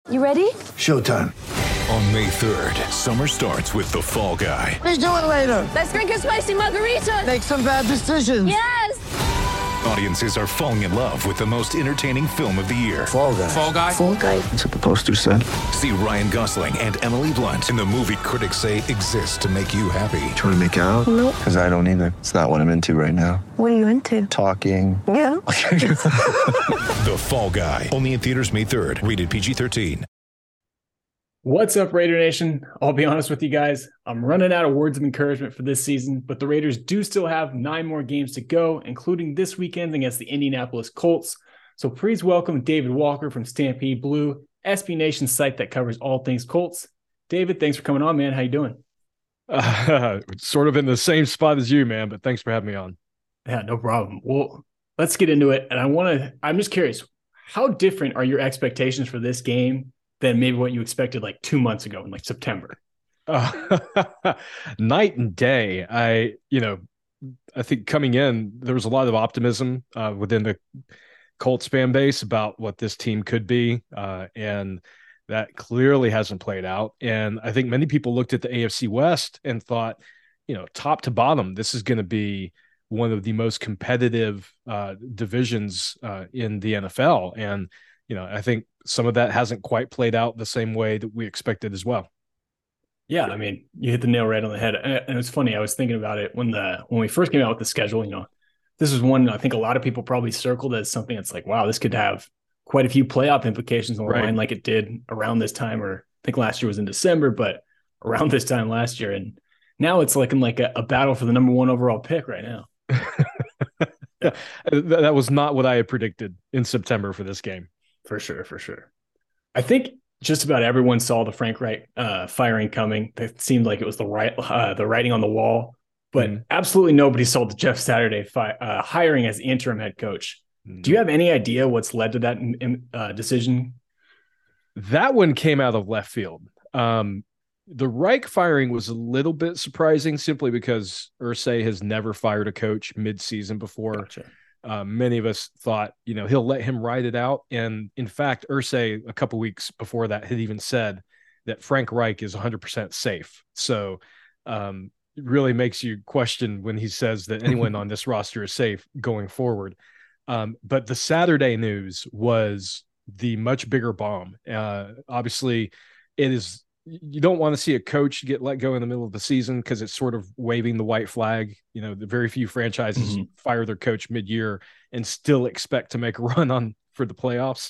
You ready? Showtime. On May 3rd, summer starts with The Fall Guy. Let's do it later. Let's drink a spicy margarita. Make some bad decisions. Yes! Audiences are falling in love with the most entertaining film of the year. Fall Guy. Fall Guy? Fall guy. That's what the poster said. See Ryan Gosling and Emily Blunt in the movie critics say exists to make you happy. Trying to make it out? Nope. Because I don't either. It's not what I'm into right now. What are you into? Talking. Yeah. The Fall Guy. Only in theaters May 3rd. Rated PG-13. What's up, Raider Nation? I'll be honest with you guys. I'm running out of words of encouragement for this season, but the Raiders do still have 9 more games to go, including this weekend against the Indianapolis Colts. So please welcome David Walker from Stampede Blue, SB Nation's site that covers all things Colts. David, thanks for coming on, man. How you doing? Sort of in the same spot as you, man, but thanks for having me on. Yeah, no problem. Well, let's get into it. And I'm just curious, how different are your expectations for this game than maybe what you expected like 2 months ago in like September? Night and day. I think coming in, there was a lot of optimism within the Colts fan base about what this team could be. And that clearly hasn't played out. And I think many people looked at the AFC West and thought, top to bottom, this is going to be one of the most competitive divisions in the NFL. And, I think some of that hasn't quite played out the same way that we expected as well. Yeah, I mean, you hit the nail right on the head. And it's funny, I was thinking about it when we first came out with the schedule. This is one I think a lot of people probably circled as something that's like, wow, this could have quite a few playoff implications on the line, like it did around this time, or I think last year was in December, but around this time last year. And now it's looking like a battle for the number 1 overall pick right now. That was not what I had predicted in September for this game. For sure. I think just about everyone saw the Frank Reich firing coming. It seemed like it was the writing on the wall, but absolutely nobody saw the Jeff Saturday hiring as the interim head coach. Do you have any idea what's led to that decision? That one came out of left field. The Reich firing was a little bit surprising simply because Irsay has never fired a coach mid-season before. Gotcha. Many of us thought, he'll let him ride it out. And in fact, Irsay a couple weeks before that had even said that Frank Reich is 100% safe. So it really makes you question when he says that anyone on this roster is safe going forward. But the Saturday news was the much bigger bomb. Obviously, you don't want to see a coach get let go in the middle of the season because it's sort of waving the white flag. The very few franchises fire their coach mid-year and still expect to make a run for the playoffs.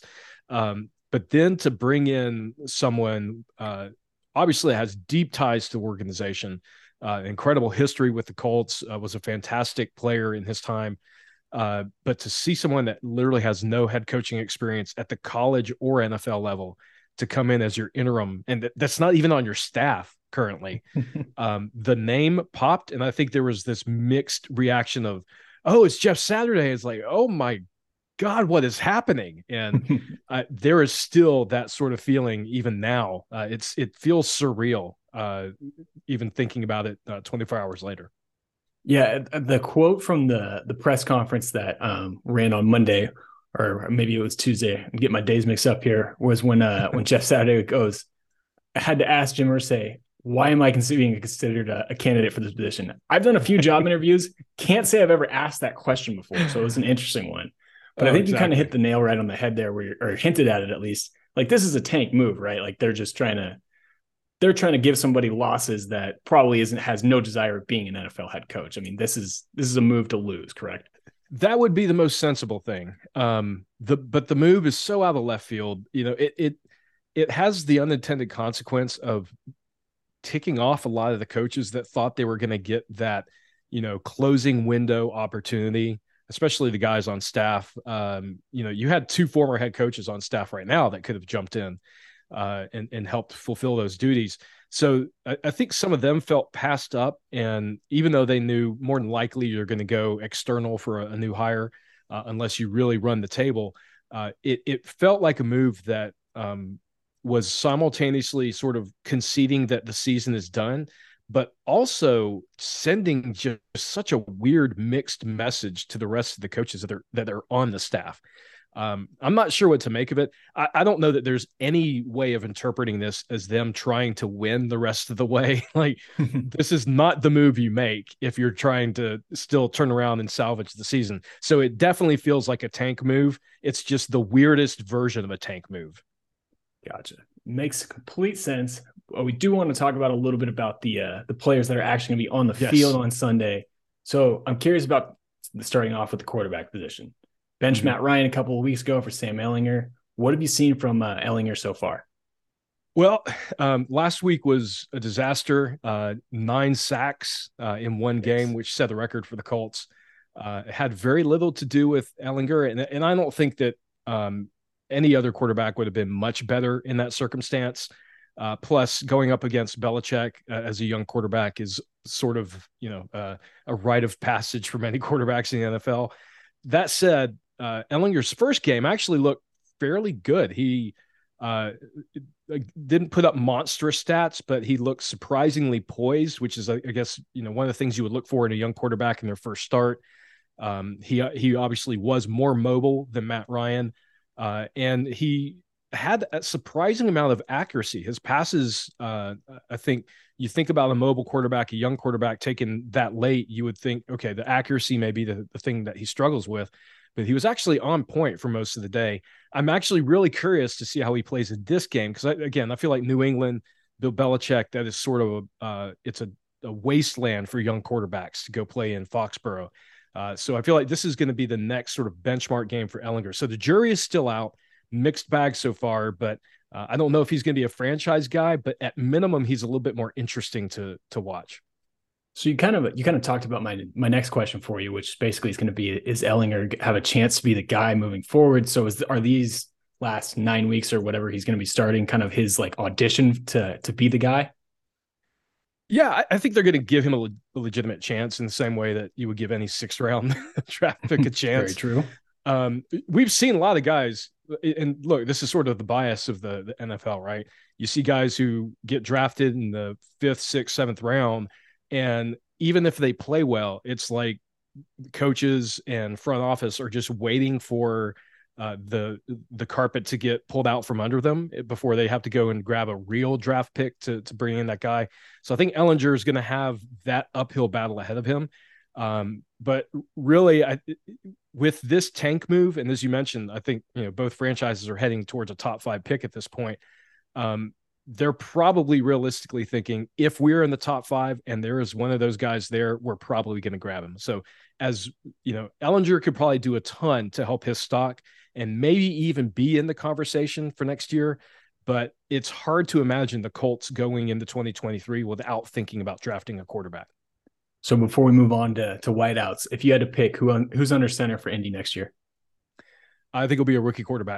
But then to bring in someone obviously has deep ties to the organization, incredible history with the Colts, was a fantastic player in his time. But to see someone that literally has no head coaching experience at the college or NFL level to come in as your interim, and that's not even on your staff currently. The name popped, and I think there was this mixed reaction of, oh, it's Jeff Saturday. It's like, oh my God, what is happening? And there is still that sort of feeling even now. It feels surreal, even thinking about it 24 hours later. Yeah, the quote from the press conference that ran on Monday, or maybe it was Tuesday, I'm getting my days mixed up here, was when Jeff Saturday goes, I had to ask Jim Irsay, why am I being considered a candidate for this position? I've done a few job interviews. Can't say I've ever asked that question before, so it was an interesting one. But I think you kind of hit the nail right on the head there, or hinted at it at least. Like, this is a tank move, right? Like, they're trying to give somebody losses that probably has no desire of being an NFL head coach. I mean, this is a move to lose, correct? That would be the most sensible thing. But the move is so out of left field. It has the unintended consequence of ticking off a lot of the coaches that thought they were going to get that, closing window opportunity, especially the guys on staff. You had 2 former head coaches on staff right now that could have jumped in and helped fulfill those duties. So I think some of them felt passed up, and even though they knew more than likely you're going to go external for a new hire, unless you really run the table, it felt like a move that was simultaneously sort of conceding that the season is done, but also sending just such a weird mixed message to the rest of the coaches that are on the staff. I'm not sure what to make of it. I don't know that there's any way of interpreting this as them trying to win the rest of the way. Like, this is not the move you make if you're trying to still turn around and salvage the season. So it definitely feels like a tank move. It's just the weirdest version of a tank move. Gotcha. Makes complete sense. We do want to talk about a little bit about the players that are actually going to be on the field on Sunday. So I'm curious about starting off with the quarterback position. Bench Matt Ryan a couple of weeks ago for Sam Ehlinger. What have you seen from Ehlinger so far? Well, last week was a disaster. 9 sacks in one game, which set the record for the Colts. It had very little to do with Ehlinger, and I don't think that any other quarterback would have been much better in that circumstance. Plus, going up against Belichick as a young quarterback is sort of, a rite of passage for many quarterbacks in the NFL. That said, Ehlinger's first game actually looked fairly good. He didn't put up monstrous stats, but he looked surprisingly poised, which is, I guess, one of the things you would look for in a young quarterback in their first start. He obviously was more mobile than Matt Ryan, and he had a surprising amount of accuracy. His passes, I think you think about a mobile quarterback, a young quarterback taken that late, you would think, okay, the accuracy may be the thing that he struggles with, but he was actually on point for most of the day. I'm actually really curious to see how he plays in this game. Cause I feel like New England, Bill Belichick, that is sort of it's a wasteland for young quarterbacks to go play in Foxborough. So I feel like this is going to be the next sort of benchmark game for Ehlinger. So the jury is still out. Mixed bag so far, but I don't know if he's going to be a franchise guy, but at minimum, he's a little bit more interesting to watch. So you kind of talked about my next question for you, which basically is going to be, is Ehlinger have a chance to be the guy moving forward? So are these last 9 weeks or whatever he's going to be starting kind of his like audition to be the guy? Yeah, I think they're going to give him a legitimate chance in the same way that you would give any 6th round draft pick a chance. Very true. We've seen a lot of guys, and look, this is sort of the bias of the NFL, right? You see guys who get drafted in the 5th, 6th, 7th round, and even if they play well, it's like coaches and front office are just waiting for the carpet to get pulled out from under them before they have to go and grab a real draft pick to bring in that guy. So I think Ehlinger is going to have that uphill battle ahead of him. But really, with this tank move, and as you mentioned, I think both franchises are heading towards a top 5 pick at this point. They're probably realistically thinking, if we're in the top 5 and there is one of those guys there, we're probably going to grab him. So as Ehlinger could probably do a ton to help his stock and maybe even be in the conversation for next year. But it's hard to imagine the Colts going into 2023 without thinking about drafting a quarterback. So before we move on to wideouts, if you had to pick who's under center for Indy next year, I think it'll be a rookie quarterback.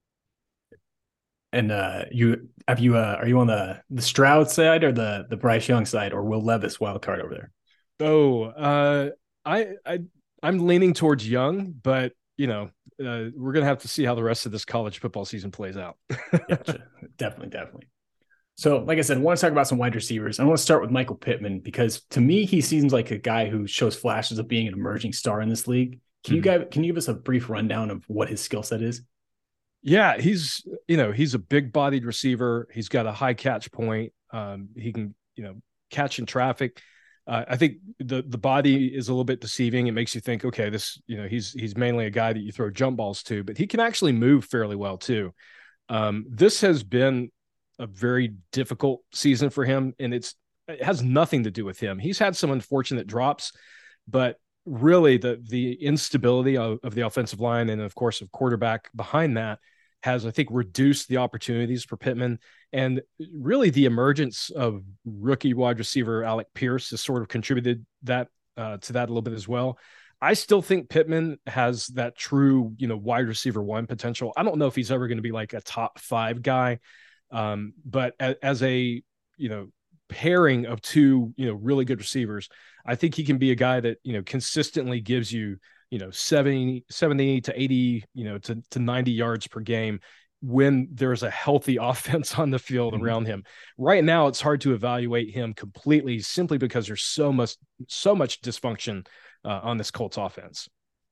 And are you on the Stroud side or the Bryce Young side or Will Levis wild card over there? I'm leaning towards Young, but we're gonna have to see how the rest of this college football season plays out. Gotcha. Definitely. So, like I said, I want to talk about some wide receivers. I want to start with Michael Pittman because to me, he seems like a guy who shows flashes of being an emerging star in this league. Can you give us a brief rundown of what his skill set is? Yeah, he's a big bodied receiver. He's got a high catch point. He can, catch in traffic. I think the body is a little bit deceiving. It makes you think, okay, this, he's mainly a guy that you throw jump balls to, but he can actually move fairly well too. This has been a very difficult season for him, and it has nothing to do with him. He's had some unfortunate drops, but really the instability of the offensive line and of course of quarterback behind that has, I think, reduced the opportunities for Pittman. And really the emergence of rookie wide receiver Alec Pierce has sort of contributed that to that a little bit as well. I still think Pittman has that true, wide receiver 1 potential. I don't know if he's ever going to be like a top 5 guy. But as a, pairing of 2, really good receivers, I think he can be a guy that, consistently gives you, 70 to 80, to 90 yards per game when there's a healthy offense on the field around him. Right now, it's hard to evaluate him completely simply because there's so much dysfunction on this Colts offense.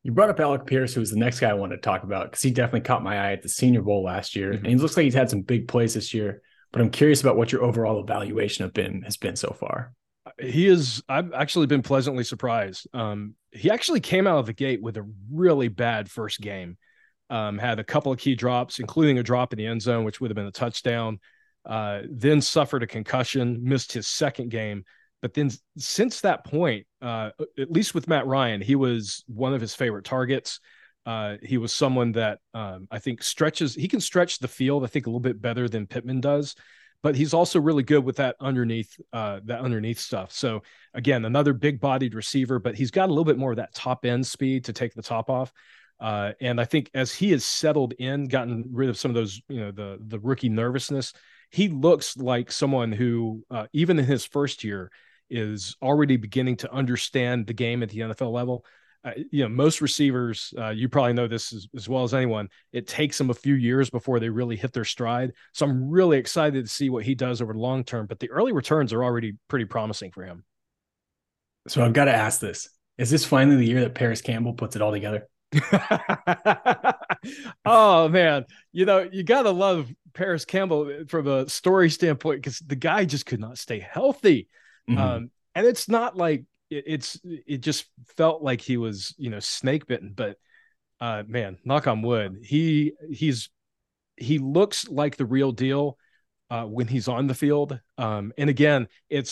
You brought up Alec Pierce, who was the next guy I wanted to talk about because he definitely caught my eye at the Senior Bowl last year, and he looks like he's had some big plays this year. But I'm curious about what your overall evaluation of him has been so far. I've actually been pleasantly surprised. He actually came out of the gate with a really bad first game. Had a couple of key drops, including a drop in the end zone, which would have been a touchdown. Then suffered a concussion, missed his second game. But then since that point, at least with Matt Ryan, he was one of his favorite targets. He was someone that I think he can stretch the field, I think, a little bit better than Pittman does. But he's also really good with that underneath stuff. So again, another big-bodied receiver, but he's got a little bit more of that top end speed to take the top off. And I think as he has settled in, gotten rid of some of those, the rookie nervousness, he looks like someone who, even in his first year, is already beginning to understand the game at the NFL level. Most receivers, you probably know this as well as anyone, it takes them a few years before they really hit their stride. So I'm really excited to see what he does over the long term, but the early returns are already pretty promising for him. So I've got to ask this. Is this finally the year that Paris Campbell puts it all together? Oh, man. You got to love Paris Campbell from a story standpoint because the guy just could not stay healthy. Mm-hmm. And it's not like it just felt like he was, snake bitten, but man, knock on wood. He looks like the real deal when he's on the field. And again,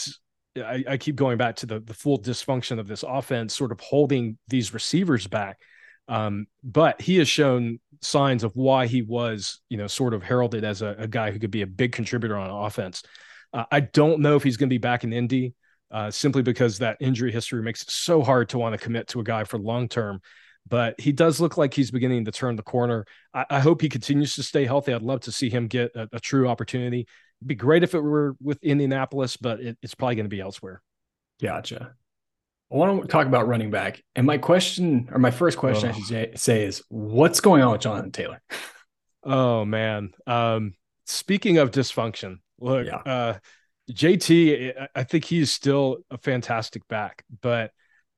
I keep going back to the full dysfunction of this offense, sort of holding these receivers back. But he has shown signs of why he was, sort of heralded as a guy who could be a big contributor on offense. I don't know if he's going to be back in Indy, simply because that injury history makes it so hard to want to commit to a guy for long term. But he does look like he's beginning to turn the corner. I hope he continues to stay healthy. I'd love to see him get a true opportunity. It'd be great if it were with Indianapolis, but it's probably going to be elsewhere. Gotcha. I want to talk about running back. And my first question I should say is, what's going on with Jonathan Taylor? Oh, man. Speaking of dysfunction, look, JT, I think he's still a fantastic back, but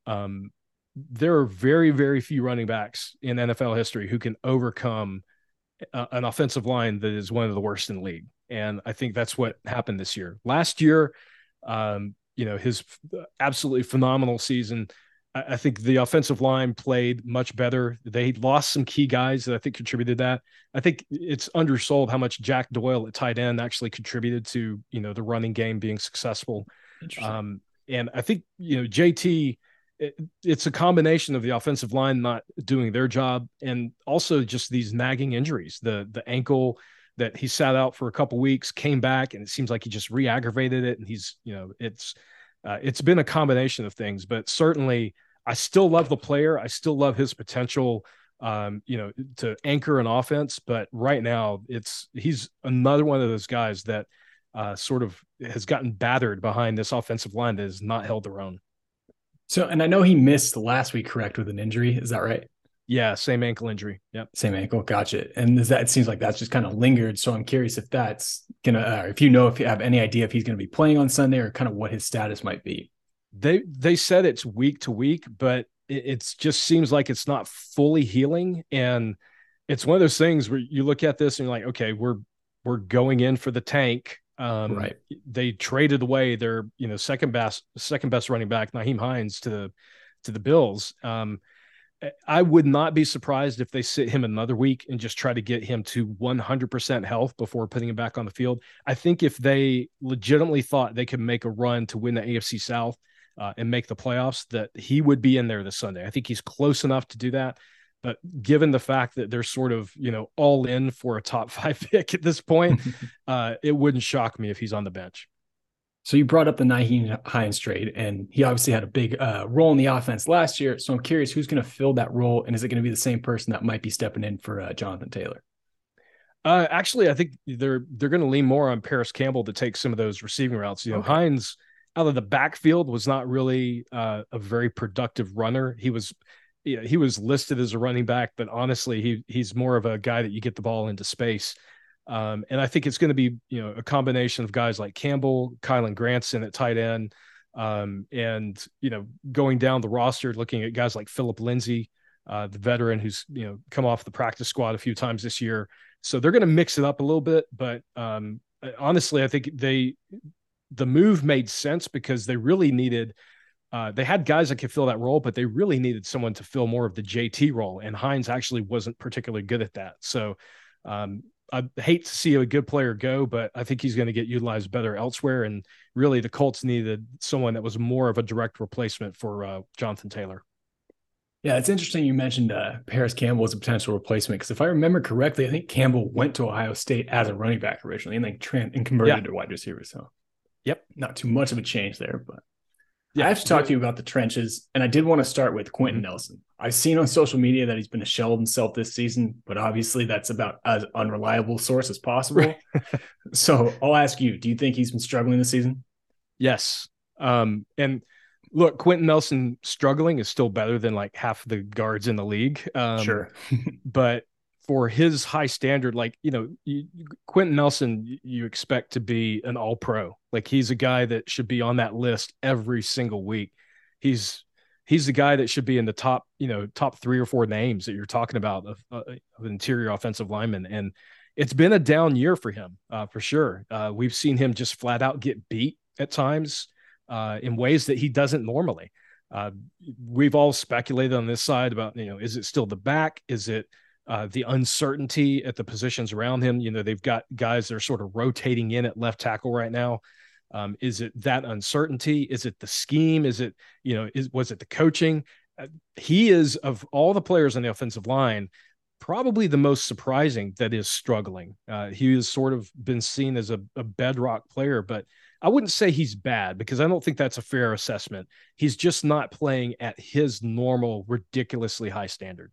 there are very, very few running backs in NFL history who can overcome an offensive line that is one of the worst in the league. And I think that's what happened this year. Last year, his absolutely phenomenal season. I think the offensive line played much better. They lost some key guys that I think contributed to that. I think it's undersold how much Jack Doyle at tight end actually contributed to, the running game being successful. And I think, JT, it's a combination of the offensive line not doing their job and also just these nagging injuries, the ankle that he sat out for a couple weeks, came back, and it seems like he just re-aggravated it. And he's, it's been a combination of things, but certainly I still love the player. I still love his potential, to anchor an offense. But right now he's another one of those guys that sort of has gotten battered behind this offensive line that has not held their own. So, and I know he missed last week, correct, with an injury. Is that right? Yeah. Same ankle injury. Yep. Same ankle. Gotcha. And it seems like that's just kind of lingered. So I'm curious if that's going to, if you have any idea if he's going to be playing on Sunday or kind of what his status might be. They said it's week to week, but it just seems like it's not fully healing. And it's one of those things where you look at this and you're like, okay, we're going in for the tank. Right. They traded away their, second best running back, Nyheim Hines, to the Bills. I would not be surprised if they sit him another week and just try to get him to 100% health before putting him back on the field. I think if they legitimately thought they could make a run to win the AFC South and make the playoffs, that he would be in there this Sunday. I think he's close enough to do that. But given the fact that they're sort of, all in for a top 5 pick at this point, it wouldn't shock me if he's on the bench. So you brought up the Nyheim Hines trade, and he obviously had a big role in the offense last year. So I'm curious who's going to fill that role, and is it going to be the same person that might be stepping in for Jonathan Taylor? Actually, I think they're going to lean more on Paris Campbell to take some of those receiving routes. Okay. Hines out of the backfield was not really a very productive runner. He was listed as a running back, but honestly, he's more of a guy that you get the ball into space. And I think it's going to be, a combination of guys like Campbell, Kylan Granson at tight end, and, going down the roster, looking at guys like Phillip Lindsay, the veteran who's come off the practice squad a few times this year. So they're going to mix it up a little bit. But honestly, I think the move made sense because they really needed. They had guys that could fill that role, but they really needed someone to fill more of the JT role. And Hines actually wasn't particularly good at that. So I hate to see a good player go, but I think he's going to get utilized better elsewhere. And really the Colts needed someone that was more of a direct replacement for Jonathan Taylor. Yeah, it's interesting you mentioned Paris Campbell as a potential replacement because if I remember correctly, I think Campbell went to Ohio State as a running back originally and then converted to wide receiver. So, not too much of a change there, but I have to talk to you about the trenches, and I did want to start with Quentin Nelson. I've seen on social media that he's been a shell of himself this season, but obviously that's about as unreliable source as possible. So I'll ask you, do you think he's been struggling this season? Yes. And look, Quentin Nelson struggling is still better than like half the guards in the league. Sure. But for his high standard, Quentin Nelson, you expect to be an all-pro. Like he's a guy that should be on that list every single week. He's the guy that should be in the top 3 or 4 names that you're talking about of interior offensive linemen. And it's been a down year for him, for sure. We've seen him just flat out get beat at times in ways that he doesn't normally. We've all speculated on this side about, is it still the back? Is it the uncertainty at the positions around him? They've got guys that are sort of rotating in at left tackle right now. Is it that uncertainty? Is it the scheme? Is it, was it the coaching? He is, of all the players on the offensive line, probably the most surprising that is struggling. He has sort of been seen as a bedrock player, but I wouldn't say he's bad because I don't think that's a fair assessment. He's just not playing at his normal, ridiculously high standard.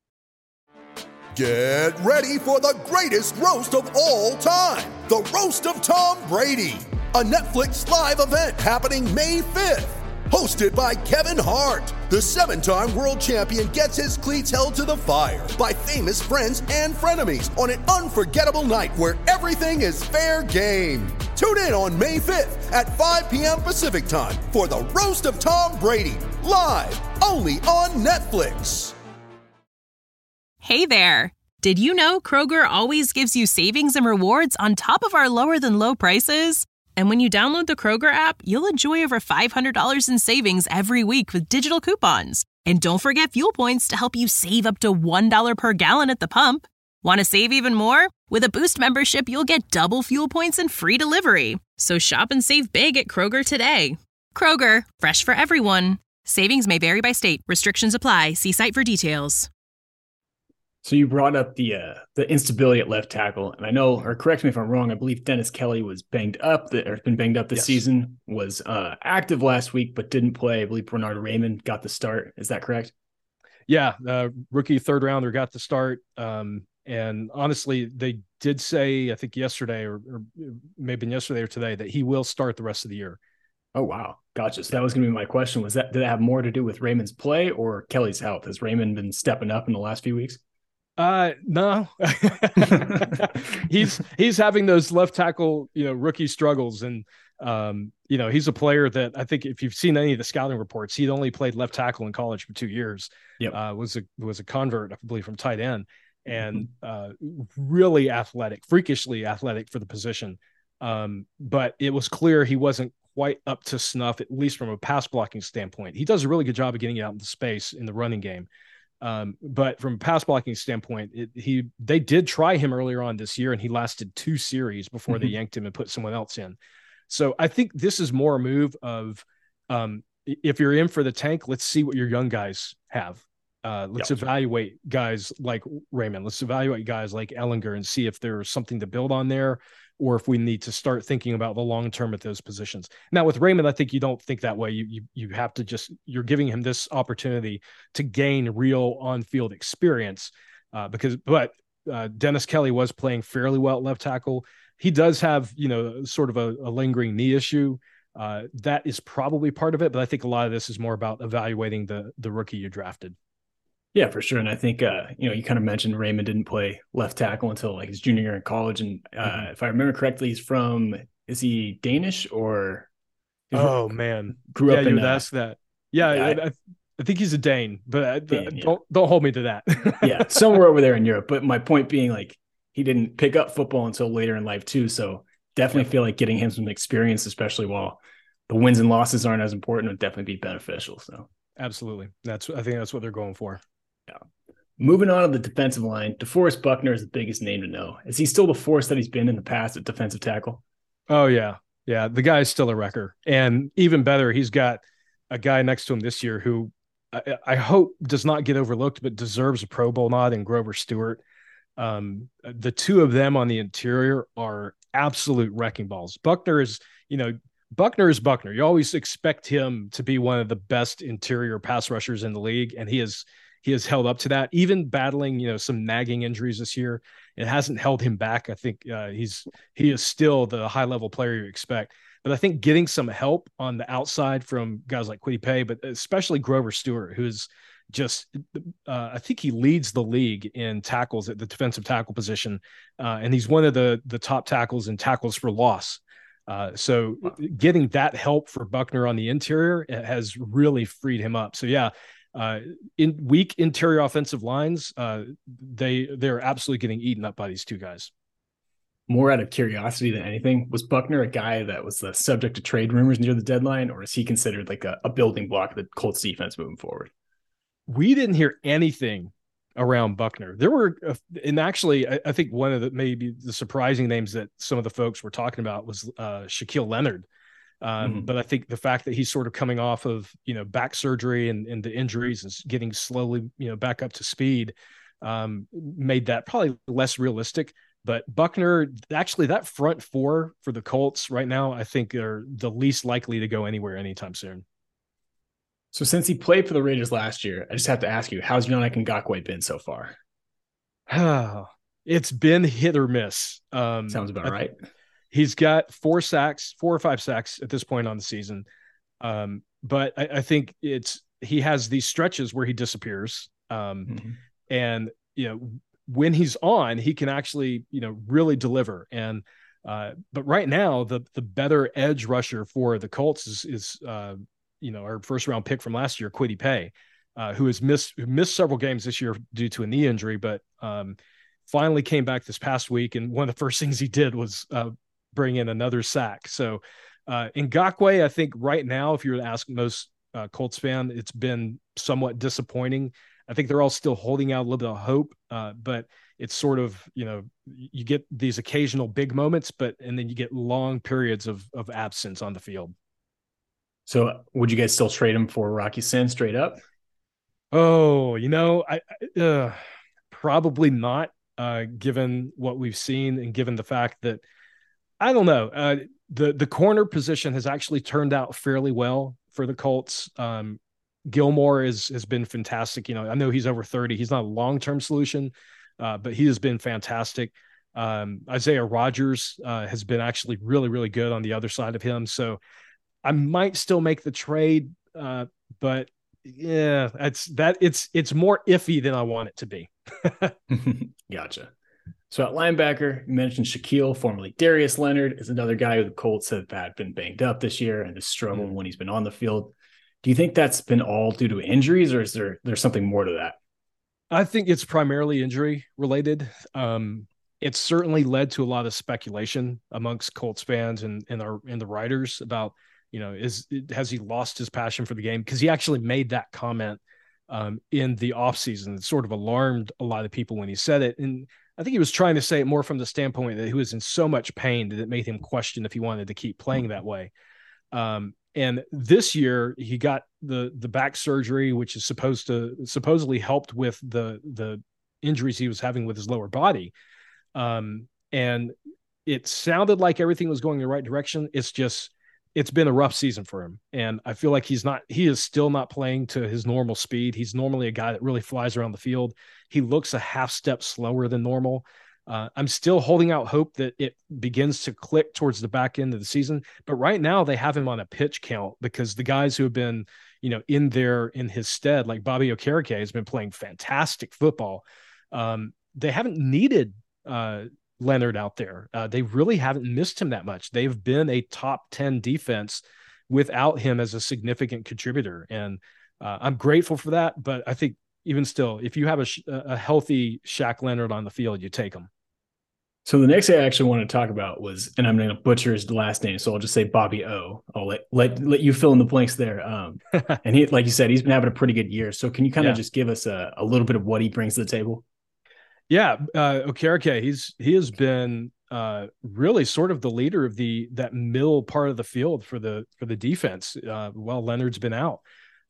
Get ready for the greatest roast of all time, the Roast of Tom Brady, a Netflix live event happening May 5th. Hosted by Kevin Hart, the 7-time world champion gets his cleats held to the fire by famous friends and frenemies on an unforgettable night where everything is fair game. Tune in on May 5th at 5 p.m. Pacific time for the Roast of Tom Brady, live only on Netflix. Hey there. Did you know Kroger always gives you savings and rewards on top of our lower than low prices? And when you download the Kroger app, you'll enjoy over $500 in savings every week with digital coupons. And don't forget fuel points to help you save up to $1 per gallon at the pump. Want to save even more? With a Boost membership, you'll get double fuel points and free delivery. So shop and save big at Kroger today. Kroger, fresh for everyone. Savings may vary by state. Restrictions apply. See site for details. So you brought up the instability at left tackle, and I know, or correct me if I'm wrong, I believe Dennis Kelly was banged up, or been banged up this season, was active last week, but didn't play. I believe Bernard Raymond got the start. Is that correct? Yeah, rookie third rounder got the start. And honestly, they did say, I think yesterday or maybe yesterday or today, that he will start the rest of the year. Oh, wow. Gotcha. So that was going to be my question. Did that have more to do with Raymond's play or Kelly's health? Has Raymond been stepping up in the last few weeks? No, he's having those left tackle, rookie struggles. And, he's a player that I think if you've seen any of the scouting reports, he'd only played left tackle in college for 2 years. Yep. Was a convert, I believe, from tight end, and, really athletic, freakishly athletic for the position. But it was clear he wasn't quite up to snuff, at least from a pass blocking standpoint. He does a really good job of getting out into space in the running game. But from a pass blocking standpoint, they did try him earlier on this year, and he lasted 2 series before they yanked him and put someone else in. So I think this is more a move of, if you're in for the tank, let's see what your young guys have. Let's evaluate guys like Raymond. Let's evaluate guys like Ellinger and see if there's something to build on there, or if we need to start thinking about the long term at those positions. Now with Raymond, I think you don't think that way. You have to you're giving him this opportunity to gain real on-field experience, but Dennis Kelly was playing fairly well at left tackle. He does have, sort of a lingering knee issue. That is probably part of it, but I think a lot of this is more about evaluating the rookie you drafted. Yeah, for sure. And I think, you kind of mentioned Raymond didn't play left tackle until like his junior year in college. And if I remember correctly, is he Danish or? Oh man. Grew up in that's that. Yeah. I think he's a Dane, but Dane, don't hold me to that. Yeah, somewhere over there in Europe. But my point being, like, he didn't pick up football until later in life too. So definitely feel like getting him some experience, especially while the wins and losses aren't as important, would definitely be beneficial. So absolutely, I think that's what they're going for. Yeah. Moving on to the defensive line, DeForest Buckner is the biggest name to know. Is he still the force that he's been in the past at defensive tackle? Oh yeah, yeah. The guy's still a wrecker, and even better, he's got a guy next to him this year who I hope does not get overlooked, but deserves a Pro Bowl nod in Grover Stewart. The two of them on the interior are absolute wrecking balls. Buckner is Buckner. You always expect him to be one of the best interior pass rushers in the league, and he has held up to that, even battling, some nagging injuries this year. It hasn't held him back. I think he is still the high level player you expect. But I think getting some help on the outside from guys like Kwity Paye, but especially Grover Stewart, who's just, I think he leads the league in tackles at the defensive tackle position. And he's one of the top tackles in tackles for loss. So getting that help for Buckner on the interior has really freed him up. So yeah, in weak interior offensive lines, they're absolutely getting eaten up by these two guys. More out of curiosity than anything, was Buckner a guy that was the subject to trade rumors near the deadline, or is he considered like a building block of the Colts defense moving forward? We didn't hear anything around Buckner. There were, and actually, I think one of maybe the surprising names that some of the folks were talking about was Shaquille Leonard. But I think the fact that he's sort of coming off of, back surgery and the injuries and getting slowly, back up to speed, made that probably less realistic. But Buckner, actually, that front four for the Colts right now, I think are the least likely to go anywhere anytime soon. So since he played for the Raiders last year, I just have to ask you, how's Yannick Ngakoue been so far? It's been hit or miss. Sounds about right. He's got 4 or 5 sacks at this point on the season. But I think he has these stretches where he disappears. And, when he's on, he can actually, really deliver. And, but right now, the better edge rusher for the Colts is our first round pick from last year, Kwity Paye, who has missed several games this year due to a knee injury, but finally came back this past week. And one of the first things he did was bring in another sack. So Ngakoue, I think right now, if you were to ask most Colts fan, it's been somewhat disappointing. I think they're all still holding out a little bit of hope, but it's sort of, you get these occasional big moments, and then you get long periods of absence on the field. So would you guys still trade him for Rocky Sin straight up? Oh, I probably not, given what we've seen and given the fact that, I don't know, the corner position has actually turned out fairly well for the Colts. Gilmore has been fantastic. I know he's over 30. He's not a long-term solution, but he has been fantastic. Isaiah Rodgers has been actually really, really good on the other side of him. So I might still make the trade, but yeah, it's more iffy than I want it to be. Gotcha. So at linebacker, you mentioned Shaquille, formerly Darius Leonard, is another guy who the Colts have been banged up this year and has struggled when he's been on the field. Do you think that's been all due to injuries, or is there's something more to that? I think it's primarily injury related. It's certainly led to a lot of speculation amongst Colts fans and the writers about, has he lost his passion for the game? Because he actually made that comment in the offseason. It sort of alarmed a lot of people when he said it. And I think he was trying to say it more from the standpoint that he was in so much pain that it made him question if he wanted to keep playing that way. And this year he got the back surgery, which is supposedly helped with the injuries he was having with his lower body. And it sounded like everything was going in the right direction. It's been a rough season for him. And I feel like he is still not playing to his normal speed. He's normally a guy that really flies around the field. He looks a half step slower than normal. I'm still holding out hope that it begins to click towards the back end of the season. But right now they have him on a pitch count because the guys who have been, in his stead, like Bobby Okereke has been playing fantastic football. They haven't needed Leonard out there. They really haven't missed him that much. They've been a top 10 defense without him as a significant contributor. And I'm grateful for that, but I think even still, if you have a healthy Shaq Leonard on the field, you take him. So the next guy I actually wanted to talk about was, and I'm going to butcher his last name, so I'll just say Bobby O. I'll let you fill in the blanks there. And he, like you said, he's been having a pretty good year. So can you kind of just give us a little bit of what he brings to the table? Yeah, Okereke, he has been really sort of the leader of that middle part of the field for the defense while Leonard's been out.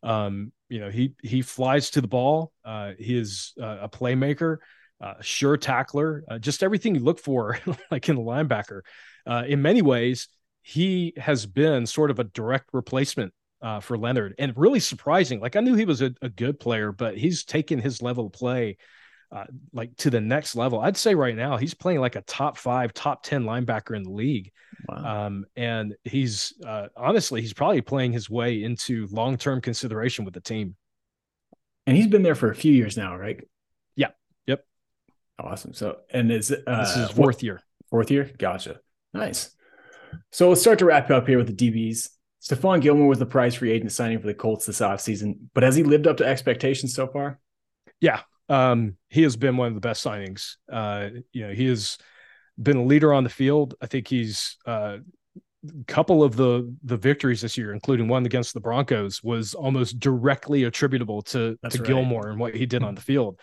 He flies to the ball. He is a playmaker. Sure tackler, just everything you look for, like in the linebacker. In many ways, he has been sort of a direct replacement for Leonard, and really surprising. Like I knew he was a good player, but he's taken his level of play like to the next level. I'd say right now he's playing like a top 5, top 10 linebacker in the league. Wow. And he's honestly, he's probably playing his way into long-term consideration with the team. And he's been there for a few years now, right? Yeah. Yep. Awesome. So, and this is his fourth year. Fourth year? Gotcha. Nice. So let's start to wrap up here with the DBs. Stephon Gilmore was the prize free agent signing for the Colts this offseason, but has he lived up to expectations so far? Yeah. He has been one of the best signings. He has been a leader on the field. I think he's a couple of the victories this year, including one against the Broncos, was almost directly attributable to Gilmore and what he did on the field.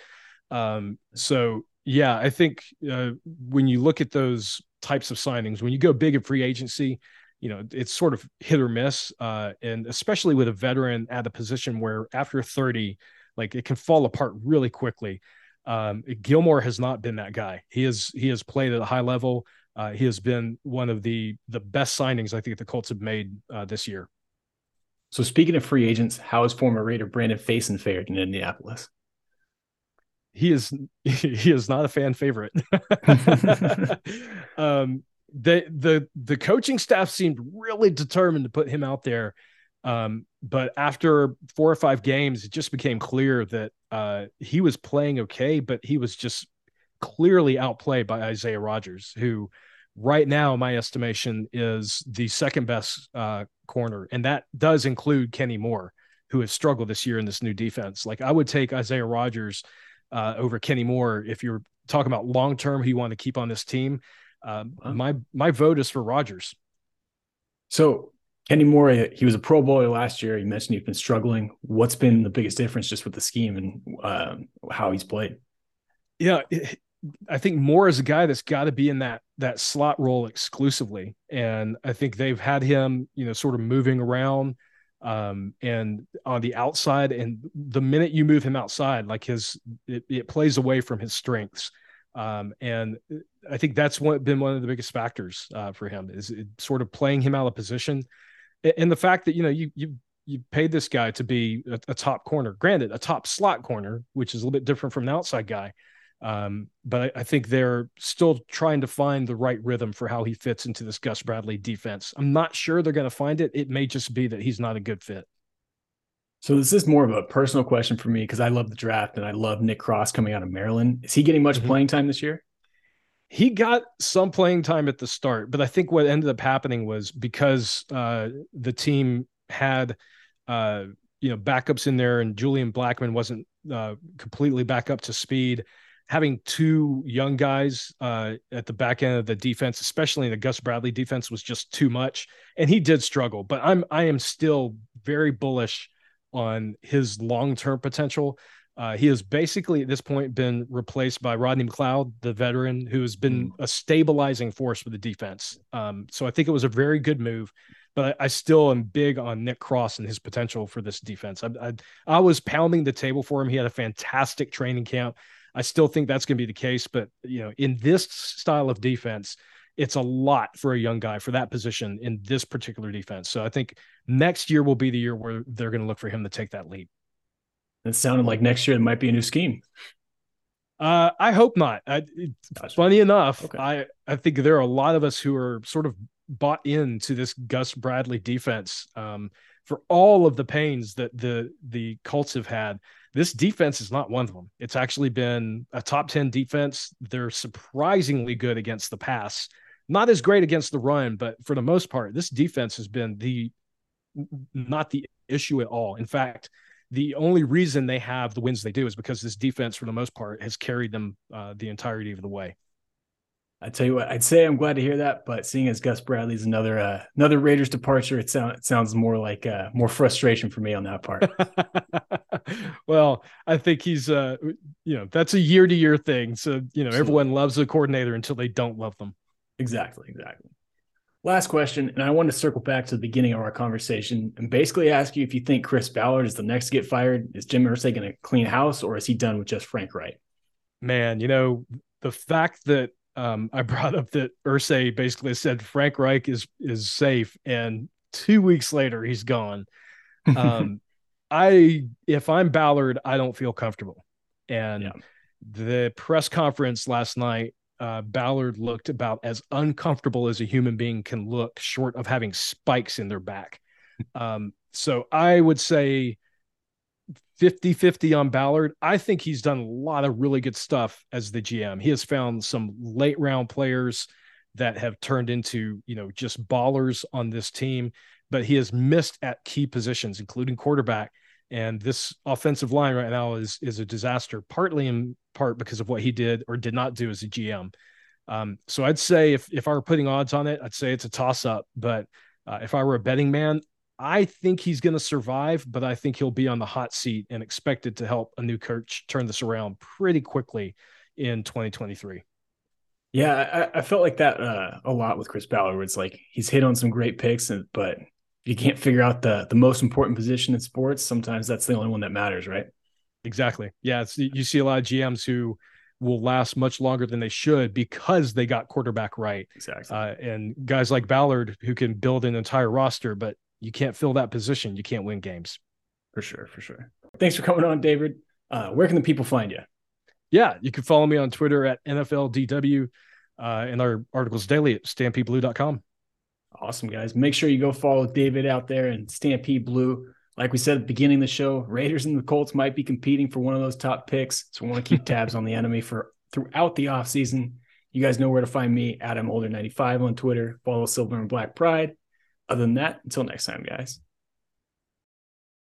So yeah, I think when you look at those types of signings, when you go big in free agency, it's sort of hit or miss. And especially with a veteran at a position where after 30, like it can fall apart really quickly. Gilmore has not been that guy. He has played at a high level. He has been one of the best signings I think the Colts have made this year. So speaking of free agents, how has former Raider Brandon Facyson fared in Indianapolis? He is not a fan favorite. The coaching staff seemed really determined to put him out there. But after 4 or 5 games, it just became clear that he was playing okay, but he was just clearly outplayed by Isaiah Rodgers, who right now, in my estimation, is the second best corner. And that does include Kenny Moore, who has struggled this year in this new defense. Like I would take Isaiah Rodgers over Kenny Moore if you're talking about long-term who you want to keep on this team. My vote is for Rodgers. So Kenny Moore, he was a Pro Bowler last year. You mentioned he's been struggling. What's been the biggest difference just with the scheme and how he's played? Yeah, I think Moore is a guy that's got to be in that slot role exclusively. And I think they've had him, sort of moving around and on the outside. And the minute you move him outside, like it plays away from his strengths. And I think that's been one of the biggest factors for him is sort of playing him out of position. And the fact that, you paid this guy to be a top corner, granted a top slot corner, which is a little bit different from an outside guy. But I think they're still trying to find the right rhythm for how he fits into this Gus Bradley defense. I'm not sure they're going to find it. It may just be that he's not a good fit. So this is more of a personal question for me because I love the draft and I love Nick Cross coming out of Maryland. Is he getting much playing time this year? He got some playing time at the start, but I think what ended up happening was because the team had backups in there and Julian Blackmon wasn't completely back up to speed. Having 2 young guys at the back end of the defense, especially in the Gus Bradley defense, was just too much, and he did struggle. But I am still very bullish on his long-term potential. He has basically at this point been replaced by Rodney McLeod, the veteran, who has been a stabilizing force for the defense. So I think it was a very good move, but I still am big on Nick Cross and his potential for this defense. I was pounding the table for him. He had a fantastic training camp. I still think that's going to be the case, but in this style of defense, it's a lot for a young guy for that position in this particular defense. So I think next year will be the year where they're going to look for him to take that leap. It sounded like next year it might be a new scheme. I hope not. Funny enough, okay. I think there are a lot of us who are sort of bought into this Gus Bradley defense for all of the pains that the Colts have had. This defense is not one of them. It's actually been a top 10 defense. They're surprisingly good against the pass, not as great against the run, but for the most part, this defense has been not the issue at all. In fact, the only reason they have the wins they do is because this defense, for the most part, has carried them the entirety of the way. I tell you what, I'd say I'm glad to hear that, but seeing as Gus Bradley's another Raiders departure, it sounds more like more frustration for me on that part. Well, I think he's that's a year-to-year thing. So everyone loves the coordinator until they don't love them. Exactly. Last question, and I want to circle back to the beginning of our conversation and basically ask you if you think Chris Ballard is the next to get fired. Is Jim Irsay going to clean house, or is he done with just Frank Reich? Man, the fact that I brought up that Irsay basically said Frank Reich is safe, and 2 weeks later he's gone. If I'm Ballard, I don't feel comfortable. And the press conference last night, Ballard looked about as uncomfortable as a human being can look, short of having spikes in their back. So I would say 50-50 on Ballard. I think he's done a lot of really good stuff as the GM. He has found some late round players that have turned into, just ballers on this team, but he has missed at key positions, including quarterback. And this offensive line right now is a disaster, partly in part because of what he did or did not do as a GM. So I'd say if I were putting odds on it, I'd say it's a toss up, but if I were a betting man, I think he's going to survive, but I think he'll be on the hot seat and expected to help a new coach turn this around pretty quickly in 2023. Yeah, I felt like that a lot with Chris Ballard, where it's like he's hit on some great picks, but you can't figure out the most important position in sports. Sometimes that's the only one that matters, right? Exactly. Yeah, you see a lot of GMs who will last much longer than they should because they got quarterback right. Exactly. And guys like Ballard who can build an entire roster, but you can't fill that position. You can't win games. For sure. Thanks for coming on, David. Where can the people find you? Yeah, you can follow me on Twitter at NFLDW and our articles daily at StampedeBlue.com. Awesome, guys. Make sure you go follow David out there and Stampede Blue. Like we said at the beginning of the show, Raiders and the Colts might be competing for one of those top picks. So we want to keep tabs on the enemy throughout the offseason. You guys know where to find me, Adam Older 95 on Twitter. Follow Silver and Black Pride. Other than that, until next time, guys.